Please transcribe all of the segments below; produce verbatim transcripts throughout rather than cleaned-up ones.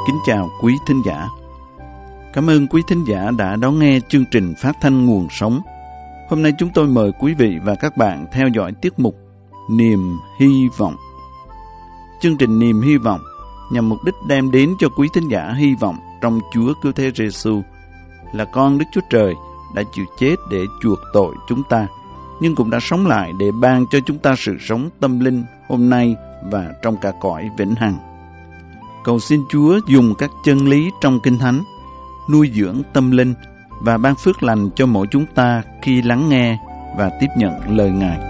kính chào quý thính giả. Cảm ơn quý thính giả đã đón nghe chương trình phát thanh Nguồn Sống. Hôm nay chúng tôi mời quý vị và các bạn theo dõi tiết mục Niềm Hy Vọng. Chương trình Niềm Hy Vọng nhằm mục đích đem đến cho quý thính giả hy vọng trong Chúa Cứu Thế Giêsu là con Đức Chúa Trời đã chịu chết để chuộc tội chúng ta, nhưng cũng đã sống lại để ban cho chúng ta sự sống tâm linh hôm nay và trong cả cõi vĩnh hằng. Cầu xin Chúa dùng các chân lý trong Kinh Thánh nuôi dưỡng tâm linh và ban phước lành cho mỗi chúng ta khi lắng nghe và tiếp nhận lời Ngài.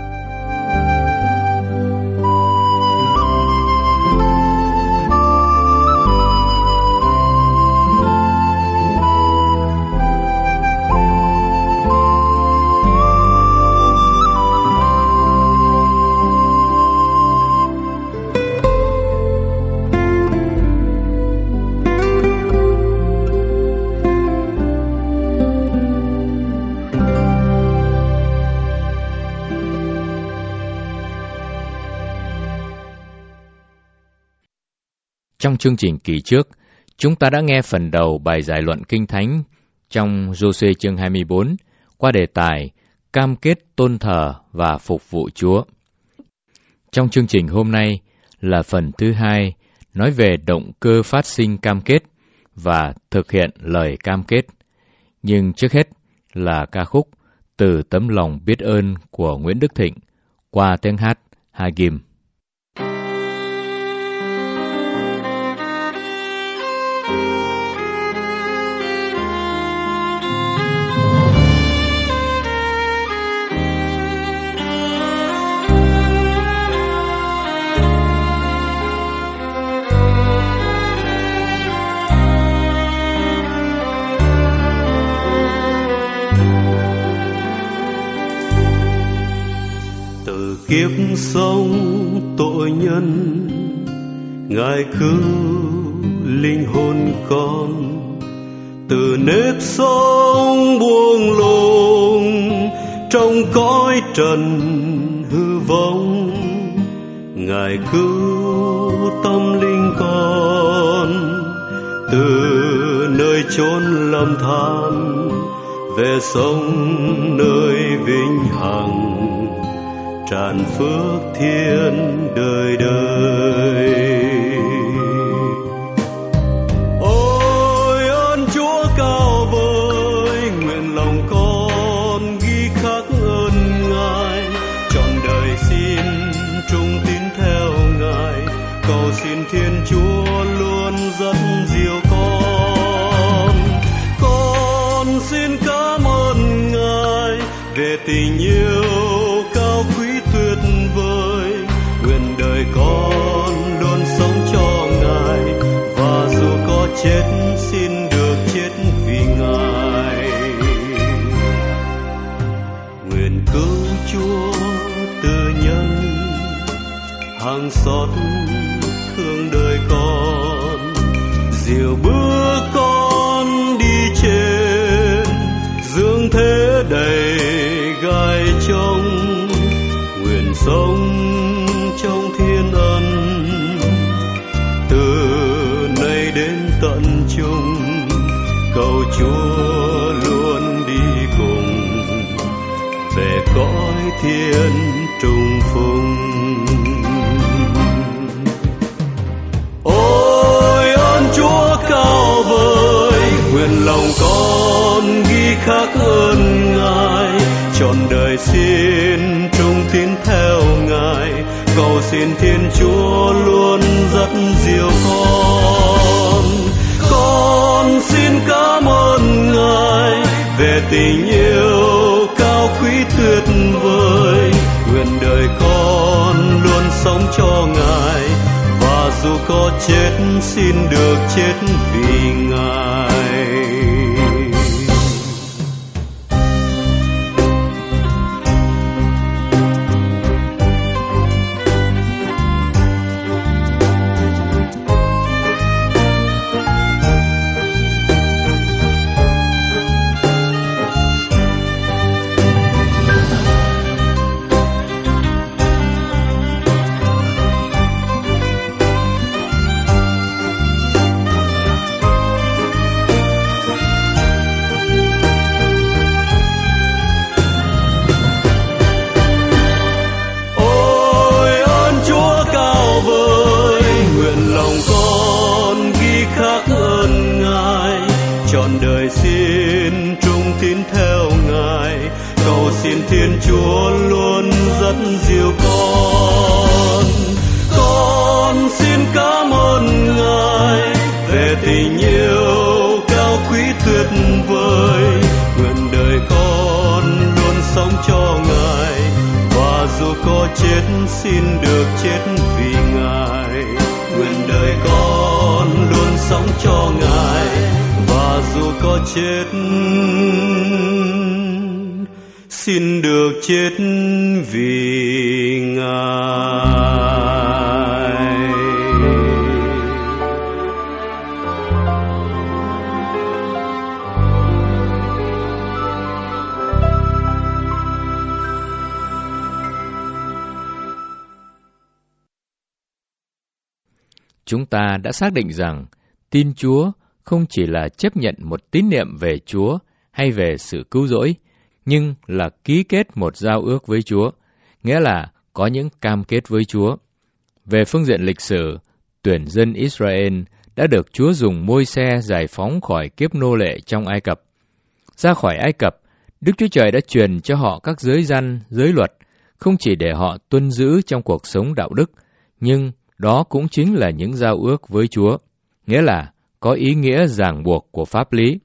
Trong chương trình kỳ trước, chúng ta đã nghe phần đầu bài giải luận Kinh Thánh trong Giô-suê chương hai mươi bốn qua đề tài cam kết tôn thờ và phục vụ Chúa. Trong chương trình hôm nay là phần thứ hai nói về động cơ phát sinh cam kết và thực hiện lời cam kết. Nhưng trước hết là ca khúc Từ Tấm Lòng Biết Ơn của Nguyễn Đức Thịnh qua tiếng hát Hagim. Kiếp sống tội nhân, Ngài cứu linh hồn con từ nếp sống buông lung trong cõi trần hư vong. Ngài cứu tâm linh con từ nơi chốn lầm than về sống nơi vĩnh hằng, tràn phước thiên đời đời. Ôi ơn Chúa cao vời, nguyện lòng con ghi khắc ơn Ngài, trọn đời xin trung tín theo Ngài, cầu xin Thiên Chúa luôn dẫn dìu con. Con xin cảm ơn Ngài về tình yêu cao quý tuyệt vời, nguyện đời con luôn sống cho Ngài, và dù có chết xin được chết vì Ngài. Nguyện cứu Chúa từ nhân, hàng xót thương đời con, dìu bước con đi trên dương thế đầy gai trong, sống trong thiên ân từ nay đến tận chung, cầu Chúa luôn đi cùng về cõi thiên trùng phùng. Ôi ơn Chúa cao vời, nguyện lòng con ghi khắc ơn Ngài, trọn đời xin trung tín theo Ngài, cầu xin Thiên Chúa luôn dắt dìu con. Con xin cảm ơn Ngài về tình yêu cao quý tuyệt vời, nguyện đời con luôn sống cho Ngài, và dù có chết xin được chết vì Ngài. Thiên Chúa luôn rất dìu con. Con xin cảm ơn Ngài về tình yêu cao quý tuyệt vời. Nguyện đời con luôn sống cho Ngài, và dù có chết xin được chết vì Ngài. Nguyện đời con luôn sống cho Ngài, và dù có chết xin được chết vì Ngài. Chúng ta đã xác định rằng tin Chúa không chỉ là chấp nhận một tín niệm về Chúa hay về sự cứu rỗi, nhưng là ký kết một giao ước với Chúa, nghĩa là có những cam kết với Chúa. Về phương diện lịch sử, tuyển dân Israel đã được Chúa dùng Môi-se giải phóng khỏi kiếp nô lệ trong Ai Cập. Ra khỏi Ai Cập, Đức Chúa Trời đã truyền cho họ các giới răn, giới luật, không chỉ để họ tuân giữ trong cuộc sống đạo đức, nhưng đó cũng chính là những giao ước với Chúa, nghĩa là có ý nghĩa ràng buộc của pháp lý.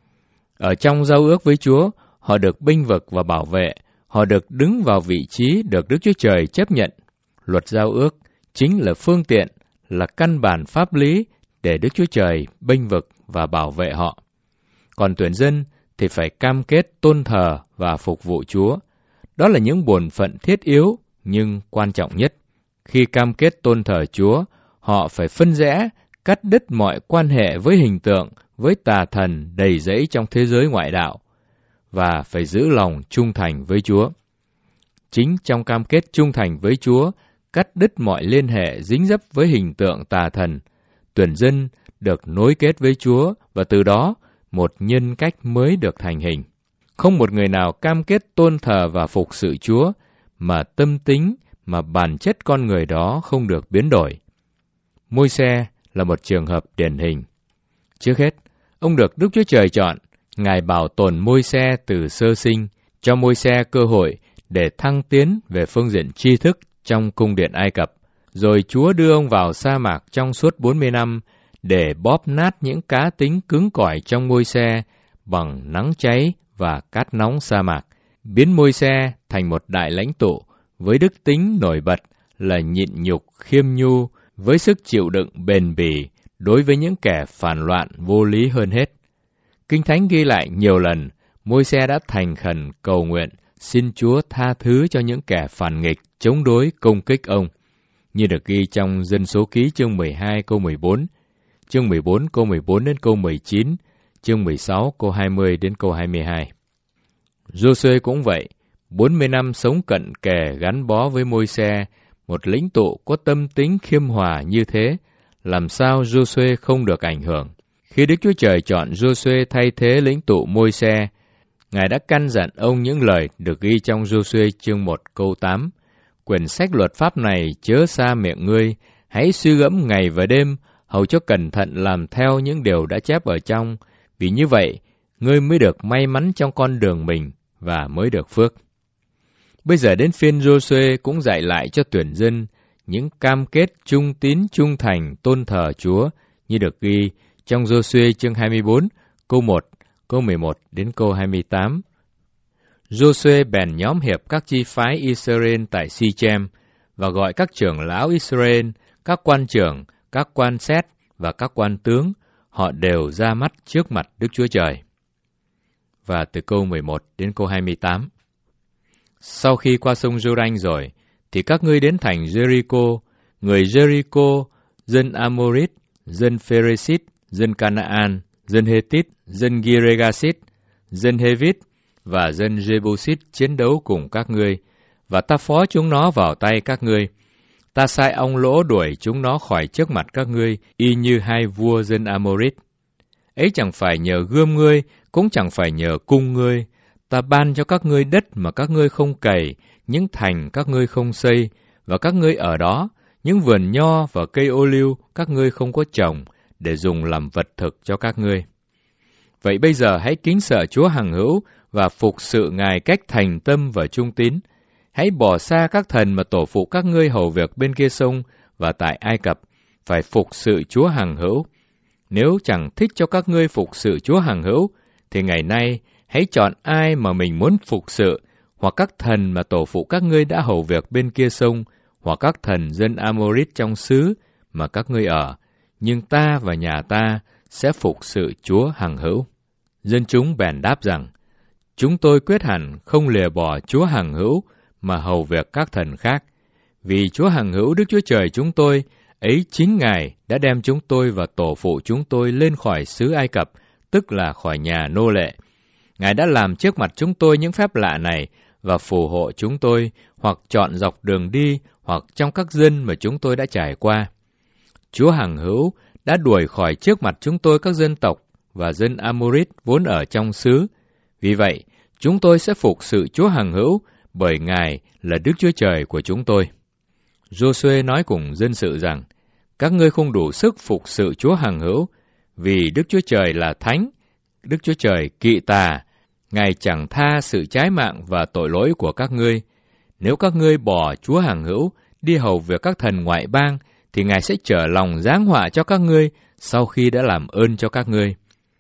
Ở trong giao ước với Chúa, họ được bênh vực và bảo vệ, họ được đứng vào vị trí được Đức Chúa Trời chấp nhận. Luật giao ước chính là phương tiện, là căn bản pháp lý để Đức Chúa Trời bênh vực và bảo vệ họ. Còn tuyển dân thì phải cam kết tôn thờ và phục vụ Chúa. Đó là những bổn phận thiết yếu nhưng quan trọng nhất. Khi cam kết tôn thờ Chúa, họ phải phân rẽ, cắt đứt mọi quan hệ với hình tượng, với tà thần đầy rẫy trong thế giới ngoại đạo, và phải giữ lòng trung thành với Chúa. Chính trong cam kết trung thành với Chúa, cắt đứt mọi liên hệ dính dấp với hình tượng tà thần, tuyển dân được nối kết với Chúa, và từ đó một nhân cách mới được thành hình. Không một người nào cam kết tôn thờ và phục sự Chúa mà tâm tính, mà bản chất con người đó không được biến đổi. Môi-se là một trường hợp điển hình. Trước hết, ông được Đức Chúa Trời chọn. Ngài bảo tồn Môi-se từ sơ sinh, cho Môi-se cơ hội để thăng tiến về phương diện tri thức trong cung điện Ai Cập. Rồi Chúa đưa ông vào sa mạc trong suốt bốn mươi năm để bóp nát những cá tính cứng cỏi trong Môi-se bằng nắng cháy và cát nóng sa mạc, biến Môi-se thành một đại lãnh tụ với đức tính nổi bật là nhịn nhục khiêm nhu, với sức chịu đựng bền bỉ đối với những kẻ phản loạn vô lý hơn hết. Kinh Thánh ghi lại nhiều lần, Môi-se đã thành khẩn cầu nguyện xin Chúa tha thứ cho những kẻ phản nghịch, chống đối, công kích ông, như được ghi trong Dân Số Ký chương mười hai câu mười bốn, chương mười bốn câu mười bốn đến câu mười chín, chương mười sáu câu hai mươi đến câu hai mươi hai. Giô-suê cũng vậy, bốn mươi năm sống cận kề gắn bó với Môi-se, một lĩnh tụ có tâm tính khiêm hòa như thế, làm sao Giô-suê không được ảnh hưởng? Khi Đức Chúa Trời chọn Giô-suê thay thế lĩnh tụ Môi-se, Ngài đã căn dặn ông những lời được ghi trong Giô-suê chương một câu tám. Quyển sách luật pháp này chớ xa miệng ngươi, hãy suy gẫm ngày và đêm, hầu cho cẩn thận làm theo những điều đã chép ở trong, vì như vậy, ngươi mới được may mắn trong con đường mình và mới được phước. Bây giờ đến phiên Giô-suê cũng dạy lại cho tuyển dân những cam kết trung tín trung thành tôn thờ Chúa như được ghi trong Giô-suê chương hai mươi bốn, câu một, câu mười một đến câu hai mươi tám. Giô-suê bèn nhóm hiệp các chi phái Israel tại Si-chem và gọi các trưởng lão Israel, các quan trưởng, các quan xét và các quan tướng, họ đều ra mắt trước mặt Đức Chúa Trời. Và từ câu mười một đến câu hai mươi tám. Sau khi qua sông Giô-đanh rồi, thì các ngươi đến thành Jericho, người Jericho, dân Amorit, dân Pheresit, dân Canaan, dân Hethit, dân Giregasit, dân Hevit và dân Jebusit chiến đấu cùng các ngươi, và ta phó chúng nó vào tay các ngươi. Ta sai ong lỗ đuổi chúng nó khỏi trước mặt các ngươi, y như hai vua dân Amorit. Ấy chẳng phải nhờ gươm ngươi, cũng chẳng phải nhờ cung ngươi. Ta ban cho các ngươi đất mà các ngươi không cày, những thành các ngươi không xây, và các ngươi ở đó, những vườn nho và cây ô liu các ngươi không có trồng, để dùng làm vật thực cho các ngươi. Vậy bây giờ hãy kính sợ Chúa hằng hữu và phục sự Ngài cách thành tâm và trung tín. Hãy bỏ xa các thần mà tổ phụ các ngươi hầu việc bên kia sông và tại Ai Cập, phải phục sự Chúa hằng hữu. Nếu chẳng thích cho các ngươi phục sự Chúa hằng hữu, thì ngày nay hãy chọn ai mà mình muốn phục sự, hoặc các thần mà tổ phụ các ngươi đã hầu việc bên kia sông, hoặc các thần dân Amorit trong xứ mà các ngươi ở, nhưng ta và nhà ta sẽ phục sự Chúa hằng hữu. Dân chúng bèn đáp rằng, chúng tôi quyết hẳn không lìa bỏ Chúa hằng hữu mà hầu việc các thần khác, vì Chúa hằng hữu Đức Chúa Trời chúng tôi, ấy chính Ngài đã đem chúng tôi và tổ phụ chúng tôi lên khỏi xứ Ai Cập, tức là khỏi nhà nô lệ. Ngài đã làm trước mặt chúng tôi những phép lạ này và phù hộ chúng tôi, hoặc chọn dọc đường đi, hoặc trong các dân mà chúng tôi đã trải qua. Chúa hằng hữu đã đuổi khỏi trước mặt chúng tôi các dân tộc và dân Amorit vốn ở trong xứ. Vì vậy, chúng tôi sẽ phục sự Chúa hằng hữu, bởi Ngài là Đức Chúa Trời của chúng tôi. Giô-suê nói cùng dân sự rằng, các ngươi không đủ sức phục sự Chúa hằng hữu, vì Đức Chúa Trời là thánh, Đức Chúa Trời kỵ tà, Ngài chẳng tha sự trái mạng và tội lỗi của các ngươi. Nếu các ngươi bỏ Chúa hằng hữu, đi hầu việc các thần ngoại bang, thì Ngài sẽ trở lòng giáng họa cho các ngươi sau khi đã làm ơn cho các ngươi.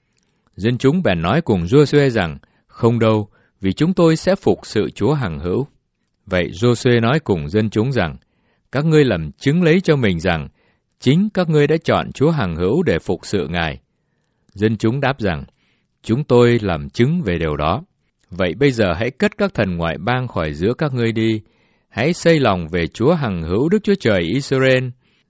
Dân chúng bèn nói cùng Giô-suê rằng, không đâu, vì chúng tôi sẽ phục sự Chúa hằng hữu. Vậy Giô-suê nói cùng dân chúng rằng, các ngươi làm chứng lấy cho mình rằng, chính các ngươi đã chọn Chúa hằng hữu để phục sự Ngài. Dân chúng đáp rằng, chúng tôi làm chứng về điều đó. Vậy bây giờ hãy cất các thần ngoại bang khỏi giữa các ngươi đi, hãy xây lòng về Chúa hằng hữu Đức Chúa Trời Israel.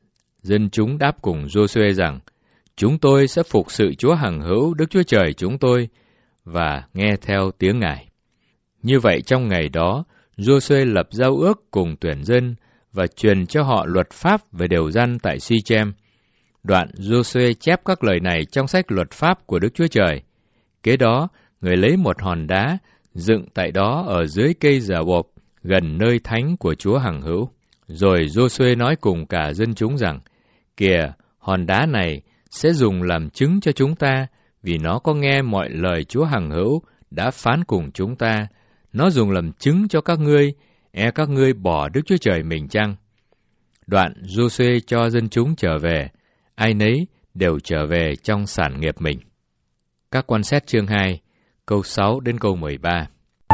Dân chúng đáp cùng Giô-suê rằng, chúng tôi sẽ phục sự Chúa hằng hữu Đức Chúa Trời chúng tôi, và nghe theo tiếng Ngài. Như vậy trong ngày đó, Giô-suê lập giao ước cùng tuyển dân, và truyền cho họ luật pháp về điều răn tại Si-chem. Đoạn Giô-suê chép các lời này trong sách luật pháp của Đức Chúa Trời. Kế đó, người lấy một hòn đá, dựng tại đó ở dưới cây giả bộp, gần nơi thánh của Chúa hằng hữu. Rồi Giô-suê nói cùng cả dân chúng rằng, kìa, hòn đá này sẽ dùng làm chứng cho chúng ta, vì nó có nghe mọi lời Chúa hằng hữu đã phán cùng chúng ta. Nó dùng làm chứng cho các ngươi, e các ngươi bỏ Đức Chúa Trời mình chăng? Đoạn Giô-suê cho dân chúng trở về, ai nấy đều trở về trong sản nghiệp mình. Các quan xét chương hai, câu sáu đến câu mười ba.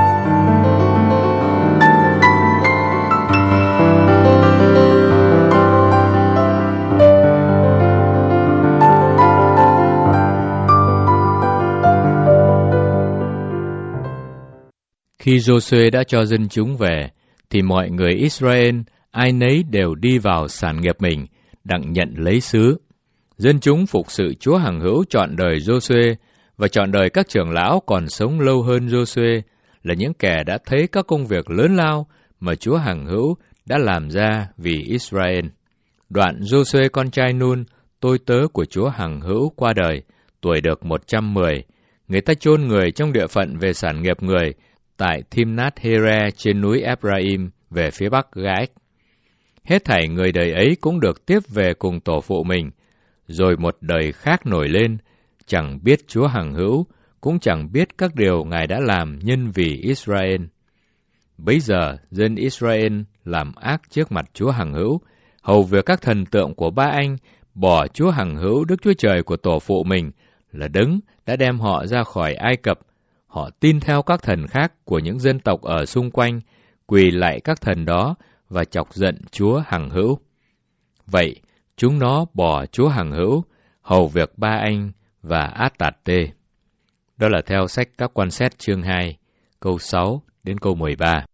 Khi Giô-suê đã cho dân chúng về, thì mọi người Israel, ai nấy đều đi vào sản nghiệp mình, đặng nhận lấy xứ. Dân chúng phục sự Chúa hằng hữu trọn đời Giô-suê, và trọn đời các trưởng lão còn sống lâu hơn Giô-suê, là những kẻ đã thấy các công việc lớn lao mà Chúa hằng hữu đã làm ra vì Israel. Đoạn Giô-suê con trai Nun, tôi tớ của Chúa hằng hữu qua đời, tuổi được một trăm mười. Người ta chôn người trong địa phận về sản nghiệp người, tại Thimnath-hera trên núi Ephraim về phía bắc Ga-ếch. Hết thảy người đời ấy cũng được tiếp về cùng tổ phụ mình, rồi một đời khác nổi lên, chẳng biết Chúa hằng hữu, cũng chẳng biết các điều Ngài đã làm nhân vì Israel. Bấy giờ, dân Israel làm ác trước mặt Chúa hằng hữu, hầu việc các thần tượng của ba anh, bỏ Chúa hằng hữu Đức Chúa Trời của tổ phụ mình, là Đấng đã đem họ ra khỏi Ai Cập. Họ tin theo các thần khác của những dân tộc ở xung quanh, quỳ lạy các thần đó và chọc giận Chúa hằng hữu. Vậy, chúng nó bỏ Chúa hằng hữu, hầu việc ba anh và Át Tạt Tê. Đó là theo sách Các quan xét chương hai, câu sáu đến câu mười ba.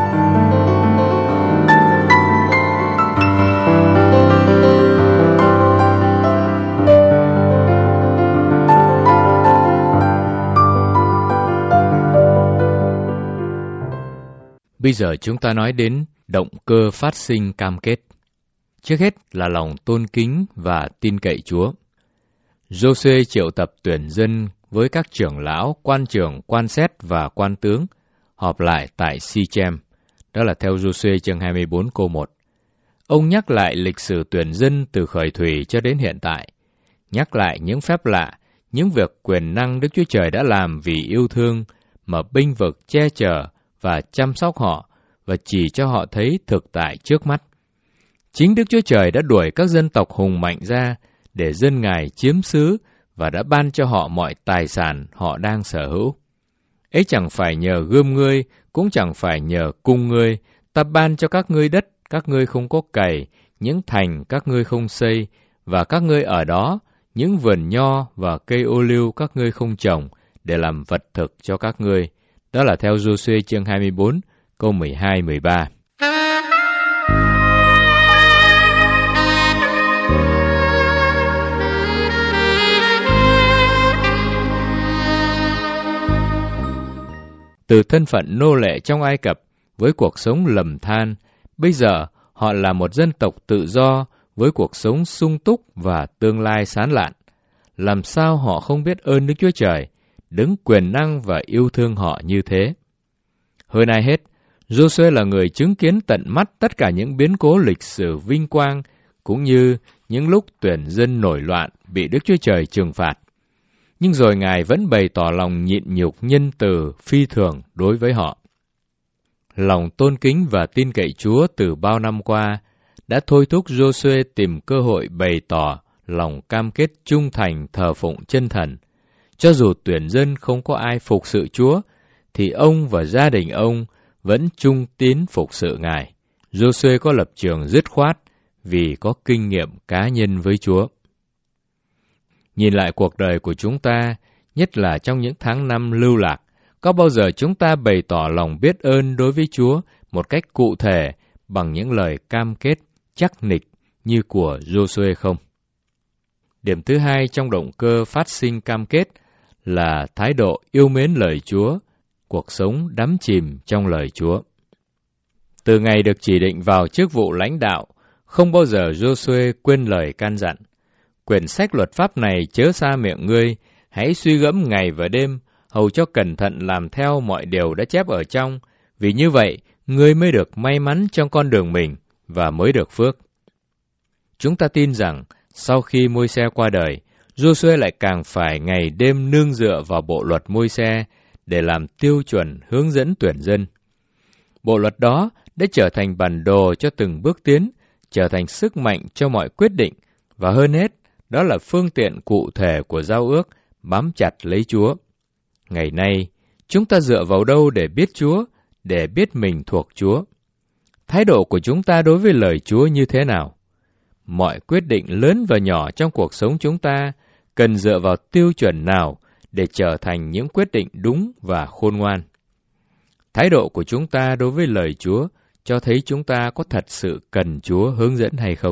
Bây giờ chúng ta nói đến động cơ phát sinh cam kết. Trước hết là lòng tôn kính và tin cậy Chúa. Giô-suê triệu tập tuyển dân với các trưởng lão, quan trưởng, quan xét và quan tướng, họp lại tại Si-chem. Đó là theo Giô-suê chương hai mươi bốn câu một. Ông nhắc lại lịch sử tuyển dân từ khởi thủy cho đến hiện tại, nhắc lại những phép lạ, những việc quyền năng Đức Chúa Trời đã làm vì yêu thương mà bênh vực, che chở và chăm sóc họ và chỉ cho họ thấy thực tại trước mắt. Chính Đức Chúa Trời đã đuổi các dân tộc hùng mạnh ra để dân Ngài chiếm xứ và đã ban cho họ mọi tài sản họ đang sở hữu. Ấy chẳng phải nhờ gươm ngươi, cũng chẳng phải nhờ cung ngươi, ta ban cho các ngươi đất, các ngươi không có cày, những thành các ngươi không xây, và các ngươi ở đó, những vườn nho và cây ô liu các ngươi không trồng, để làm vật thực cho các ngươi. Đó là theo Giô-suê chương hai mươi bốn, câu mười hai mười ba. Từ thân phận nô lệ trong Ai Cập với cuộc sống lầm than, bây giờ họ là một dân tộc tự do với cuộc sống sung túc và tương lai sáng lạn. Làm sao họ không biết ơn Đức Chúa Trời, đấng quyền năng và yêu thương họ như thế? Hơn ai hết, Giô-suê là người chứng kiến tận mắt tất cả những biến cố lịch sử vinh quang, cũng như những lúc tuyển dân nổi loạn bị Đức Chúa Trời trừng phạt. Nhưng rồi Ngài vẫn bày tỏ lòng nhịn nhục nhân từ phi thường đối với họ. Lòng tôn kính và tin cậy Chúa từ bao năm qua đã thôi thúc Giô-suê tìm cơ hội bày tỏ lòng cam kết trung thành thờ phụng chân thần. Cho dù tuyển dân không có ai phục sự Chúa, thì ông và gia đình ông vẫn trung tín phục sự Ngài. Giô-suê có lập trường dứt khoát vì có kinh nghiệm cá nhân với Chúa. Nhìn lại cuộc đời của chúng ta, nhất là trong những tháng năm lưu lạc, có bao giờ chúng ta bày tỏ lòng biết ơn đối với Chúa một cách cụ thể bằng những lời cam kết chắc nịch như của Giô-suê không? Điểm thứ hai trong động cơ phát sinh cam kết là thái độ yêu mến lời Chúa, cuộc sống đắm chìm trong lời Chúa. Từ ngày được chỉ định vào chức vụ lãnh đạo, không bao giờ Giô-suê quên lời can dặn. Quyển sách luật pháp này chớ xa miệng ngươi, hãy suy gẫm ngày và đêm, hầu cho cẩn thận làm theo mọi điều đã chép ở trong, vì như vậy, ngươi mới được may mắn trong con đường mình và mới được phước. Chúng ta tin rằng, sau khi Môi-se qua đời, Giô-suê lại càng phải ngày đêm nương dựa vào bộ luật Môi-se để làm tiêu chuẩn hướng dẫn tuyển dân. Bộ luật đó đã trở thành bản đồ cho từng bước tiến, trở thành sức mạnh cho mọi quyết định, và hơn hết, đó là phương tiện cụ thể của giao ước bám chặt lấy Chúa. Ngày nay, chúng ta dựa vào đâu để biết Chúa, để biết mình thuộc Chúa? Thái độ của chúng ta đối với lời Chúa như thế nào? Mọi quyết định lớn và nhỏ trong cuộc sống chúng ta cần dựa vào tiêu chuẩn nào để trở thành những quyết định đúng và khôn ngoan? Thái độ của chúng ta đối với lời Chúa cho thấy chúng ta có thật sự cần Chúa hướng dẫn hay không?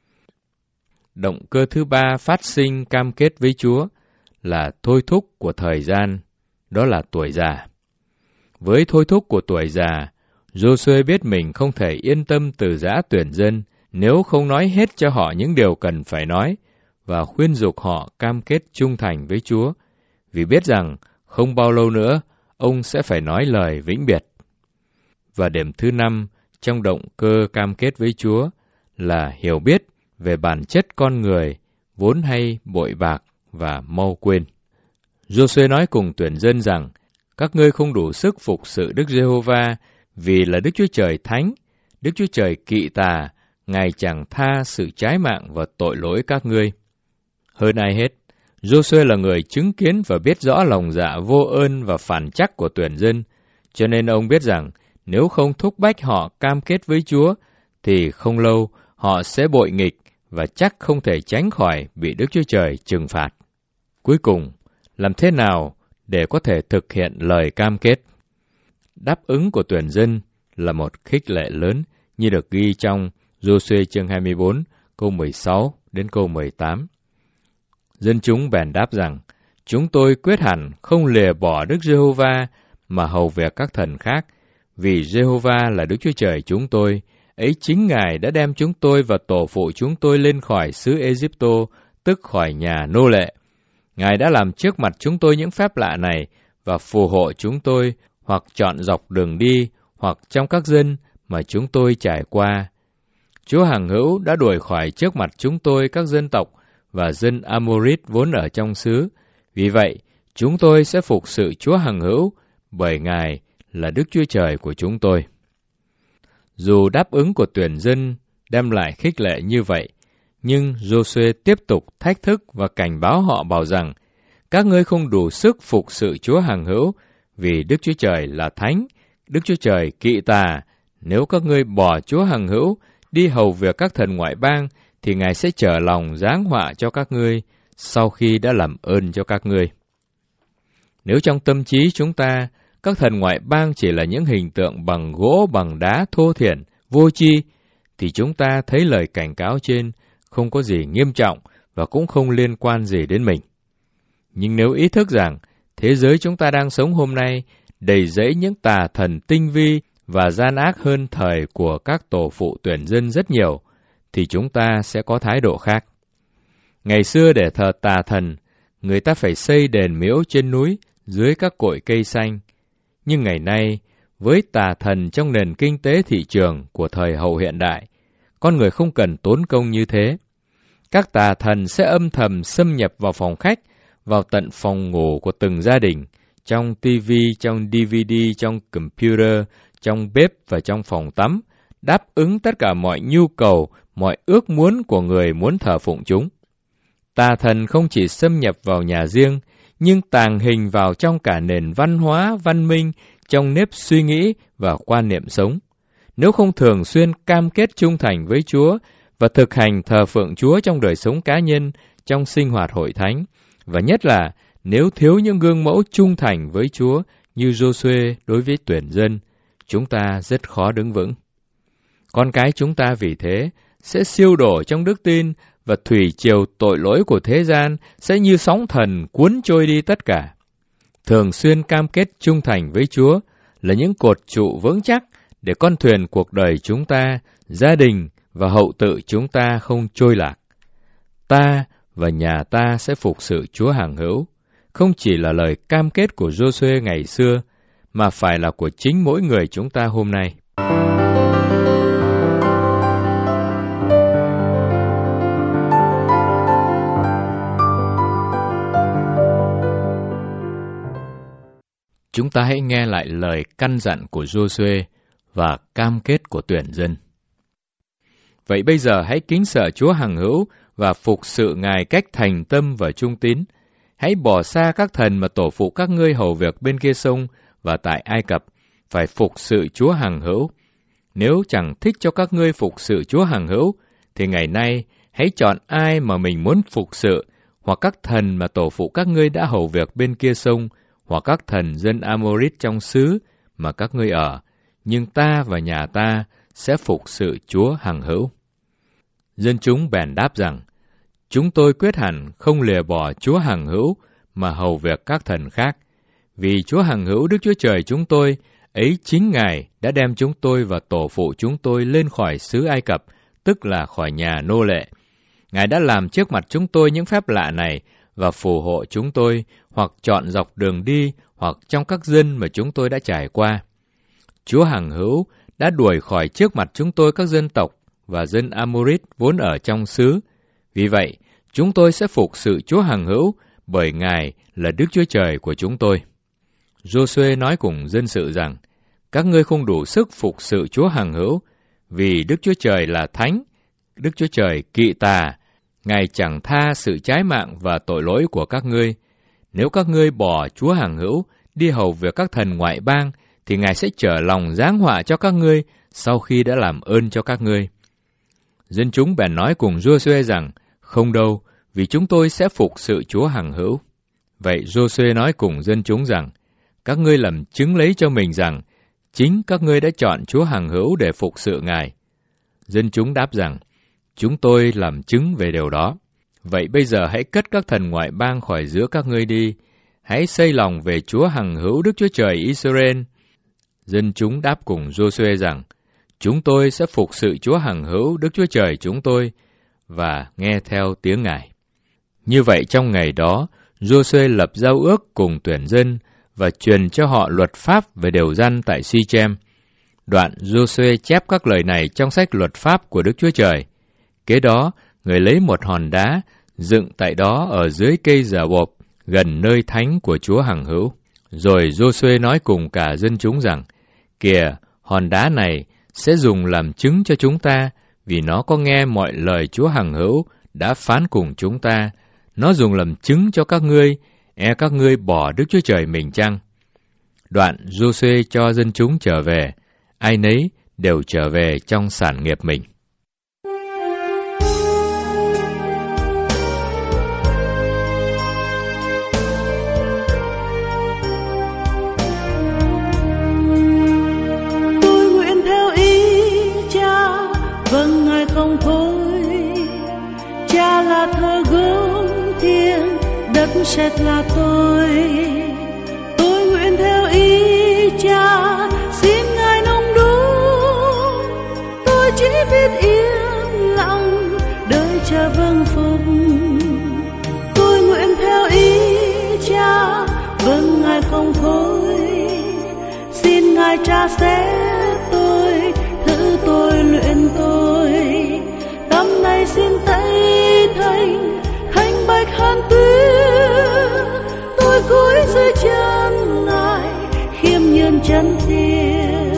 Động cơ thứ ba phát sinh cam kết với Chúa là thôi thúc của thời gian, đó là tuổi già. Với thôi thúc của tuổi già, Giô-suê biết mình không thể yên tâm từ giã tuyển dân nếu không nói hết cho họ những điều cần phải nói và khuyên dục họ cam kết trung thành với Chúa, vì biết rằng không bao lâu nữa ông sẽ phải nói lời vĩnh biệt. Và điểm thứ năm trong động cơ cam kết với Chúa là hiểu biết về bản chất con người, vốn hay bội bạc và mau quên. Giô-suê nói cùng tuyển dân rằng, các ngươi không đủ sức phục sự Đức Giê-hô-va, vì là Đức Chúa Trời thánh, Đức Chúa Trời kỵ tà, Ngài chẳng tha sự trái mạng và tội lỗi các ngươi. Hơn ai hết, Giô-suê là người chứng kiến và biết rõ lòng dạ vô ơn và phản trắc của tuyển dân, cho nên ông biết rằng nếu không thúc bách họ cam kết với Chúa, thì không lâu họ sẽ bội nghịch và chắc không thể tránh khỏi bị Đức Chúa Trời trừng phạt. Cuối cùng, làm thế nào để có thể thực hiện lời cam kết? Đáp ứng của tuyển dân là một khích lệ lớn như được ghi trong Giô-suê chương hai mươi bốn, câu mười sáu đến câu mười tám. Dân chúng bèn đáp rằng, chúng tôi quyết hẳn không lìa bỏ Đức Giê-hô-va mà hầu việc các thần khác, vì Giê-hô-va là Đức Chúa Trời chúng tôi, ấy chính Ngài đã đem chúng tôi và tổ phụ chúng tôi lên khỏi xứ Ê-díp-tô, tức khỏi nhà nô lệ. Ngài đã làm trước mặt chúng tôi những phép lạ này và phù hộ chúng tôi, hoặc chọn dọc đường đi, hoặc trong các dân mà chúng tôi trải qua. Chúa hằng hữu đã đuổi khỏi trước mặt chúng tôi các dân tộc và dân Amorit vốn ở trong xứ, Vì vậy, chúng tôi sẽ phục sự Chúa hằng hữu, bởi Ngài là Đức Chúa Trời của chúng tôi. Dù đáp ứng của tuyển dân đem lại khích lệ như vậy, nhưng Giô-suê tiếp tục thách thức và cảnh báo họ bảo rằng, các ngươi không đủ sức phục sự Chúa hằng hữu, vì Đức Chúa Trời là thánh, Đức Chúa Trời kỵ tà. Nếu các ngươi bỏ Chúa hằng hữu, đi hầu việc các thần ngoại bang, thì Ngài sẽ trở lòng giáng họa cho các ngươi, sau khi đã làm ơn cho các ngươi. Nếu trong tâm trí chúng ta, các thần ngoại bang chỉ là những hình tượng bằng gỗ, bằng đá thô thiển, vô tri, thì chúng ta thấy lời cảnh cáo trên không có gì nghiêm trọng và cũng không liên quan gì đến mình. Nhưng nếu ý thức rằng thế giới chúng ta đang sống hôm nay đầy rẫy những tà thần tinh vi và gian ác hơn thời của các tổ phụ tuyển dân rất nhiều, thì chúng ta sẽ có thái độ khác. Ngày xưa để thờ tà thần, người ta phải xây đền miếu trên núi dưới các cội cây xanh. Nhưng ngày nay, với tà thần trong nền kinh tế thị trường của thời hậu hiện đại, con người không cần tốn công như thế. Các tà thần sẽ âm thầm xâm nhập vào phòng khách, vào tận phòng ngủ của từng gia đình, trong ti vi, trong đê vê đê, trong computer, trong bếp và trong phòng tắm, đáp ứng tất cả mọi nhu cầu, mọi ước muốn của người muốn thờ phụng chúng. Tà thần không chỉ xâm nhập vào nhà riêng, nhưng tàng hình vào trong cả nền văn hóa, văn minh, trong nếp suy nghĩ và quan niệm sống. Nếu không thường xuyên cam kết trung thành với Chúa và thực hành thờ phượng Chúa trong đời sống cá nhân, trong sinh hoạt hội thánh, và nhất là nếu thiếu những gương mẫu trung thành với Chúa như Giô-suê đối với tuyển dân, chúng ta rất khó đứng vững. Con cái chúng ta vì thế sẽ siêu đổ trong đức tin, và thủy triều tội lỗi của thế gian sẽ như sóng thần cuốn trôi đi tất cả. Thường xuyên cam kết trung thành với Chúa là những cột trụ vững chắc để con thuyền cuộc đời chúng ta, gia đình và hậu tự chúng ta không trôi lạc. Ta và nhà ta sẽ phục sự Chúa hằng hữu, không chỉ là lời cam kết của Giô-suê ngày xưa, mà phải là của chính mỗi người chúng ta hôm nay. Chúng ta hãy nghe lại lời căn dặn của Giô-suê và cam kết của tuyển dân. Vậy bây giờ hãy kính sợ Chúa hằng hữu và phục sự Ngài cách thành tâm và trung tín. Hãy bỏ xa các thần mà tổ phụ các ngươi hầu việc bên kia sông và tại Ai Cập, phải phục sự Chúa hằng hữu. Nếu chẳng thích cho các ngươi phục sự Chúa hằng hữu, thì ngày nay hãy chọn ai mà mình muốn phục sự, hoặc các thần mà tổ phụ các ngươi đã hầu việc bên kia sông, hoặc các thần dân Amorit trong xứ mà các ngươi ở, nhưng ta và nhà ta sẽ phục sự Chúa hằng hữu. Dân chúng bèn đáp rằng, chúng tôi quyết hẳn không lìa bỏ Chúa hằng hữu mà hầu việc các thần khác, vì Chúa hằng hữu Đức Chúa Trời chúng tôi, ấy chính Ngài đã đem chúng tôi và tổ phụ chúng tôi lên khỏi xứ Ai Cập, tức là khỏi nhà nô lệ. Ngài đã làm trước mặt chúng tôi những phép lạ này và phù hộ chúng tôi, hoặc chọn dọc đường đi, hoặc trong các dân mà chúng tôi đã trải qua. Chúa hằng hữu đã đuổi khỏi trước mặt chúng tôi các dân tộc và dân Amorit vốn ở trong xứ. Vì vậy, chúng tôi sẽ phục sự Chúa hằng hữu, bởi Ngài là Đức Chúa Trời của chúng tôi. Giô-suê nói cùng dân sự rằng, các ngươi không đủ sức phục sự Chúa hằng hữu, vì Đức Chúa Trời là thánh, Đức Chúa Trời kỵ tà, Ngài chẳng tha sự trái mạng và tội lỗi của các ngươi. Nếu các ngươi bỏ Chúa hằng hữu, đi hầu việc các thần ngoại bang, thì Ngài sẽ trở lòng giáng họa cho các ngươi, sau khi đã làm ơn cho các ngươi. Dân chúng bèn nói cùng Giô-suê rằng, không đâu, vì chúng tôi sẽ phục sự Chúa hằng hữu. Vậy Giô-suê nói cùng dân chúng rằng, các ngươi làm chứng lấy cho mình rằng, chính các ngươi đã chọn Chúa hằng hữu để phục sự Ngài. Dân chúng đáp rằng, chúng tôi làm chứng về điều đó. Vậy bây giờ hãy cất các thần ngoại bang khỏi giữa các ngươi đi, hãy xây lòng về Chúa hằng hữu Đức Chúa Trời Israel. Dân chúng đáp cùng Giô-suê rằng, chúng tôi sẽ phục sự Chúa hằng hữu Đức Chúa Trời chúng tôi, và nghe theo tiếng Ngài. Như vậy trong ngày đó, Giô-suê lập giao ước cùng tuyển dân, và truyền cho họ luật pháp về điều răn tại Si-chem. Đoạn Giô-suê chép các lời này trong sách luật pháp của Đức Chúa Trời. Kế đó, người lấy một hòn đá, dựng tại đó ở dưới cây giả bộp, gần nơi thánh của Chúa hằng hữu. Rồi Giô-suê nói cùng cả dân chúng rằng, kìa, hòn đá này sẽ dùng làm chứng cho chúng ta, vì nó có nghe mọi lời Chúa hằng hữu đã phán cùng chúng ta. Nó dùng làm chứng cho các ngươi, e các ngươi bỏ Đức Chúa Trời mình chăng? Đoạn Giô-suê cho dân chúng trở về, ai nấy đều trở về trong sản nghiệp mình. Vâng Ngài không thôi, Cha là thờ gốm thiêng, đất sét là tôi. Tôi nguyện theo ý Cha, xin Ngài nông đúc. Tôi chỉ biết yên lặng, đợi Cha vâng phục. Tôi nguyện theo ý Cha, vâng Ngài không thôi. Xin Ngài tra xét tôi, thử tôi, luyện tôi. Tâm này xin tay thanh, thanh bạch hơn tuyết. Tôi cúi dưới chân Ngài, khiêm nhường chân thiêng.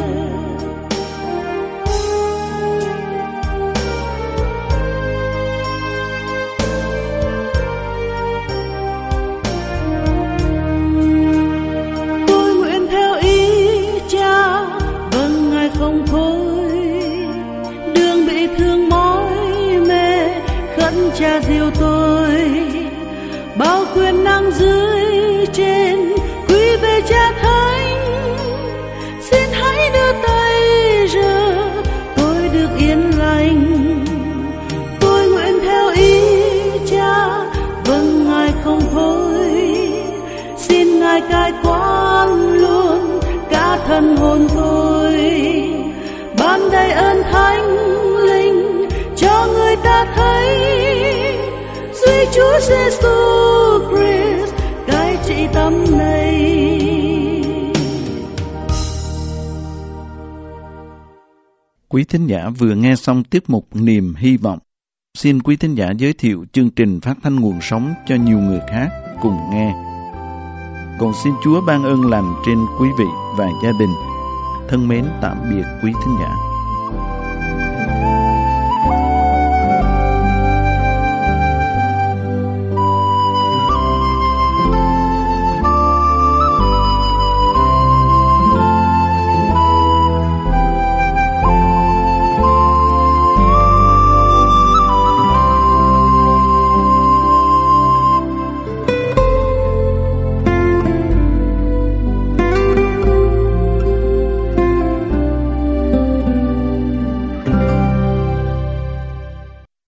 Tôi nguyện theo ý Cha, vâng Ngài không thôi. Đường bị thương mỏi mê, khấn Cha dìu tôi. Bao quyền năng dưới trên, quy về Cha thánh. Xin hãy đưa tay giờ, tôi được yên lành. Tôi nguyện theo ý Cha, vâng Ngài không thôi. Xin Ngài cai quản luôn cả thân hồn tôi. Ban đầy ơn thánh linh cho người ta thấy, duy Chúa Giêsu Christ cai trị tâm này. Quý thính giả vừa nghe xong tiết mục Niềm Hy Vọng. Xin quý thính giả giới thiệu chương trình phát thanh nguồn sống cho nhiều người khác cùng nghe. Còn xin Chúa ban ơn lành trên quý vị và gia đình. Thân mến tạm biệt quý thính giả.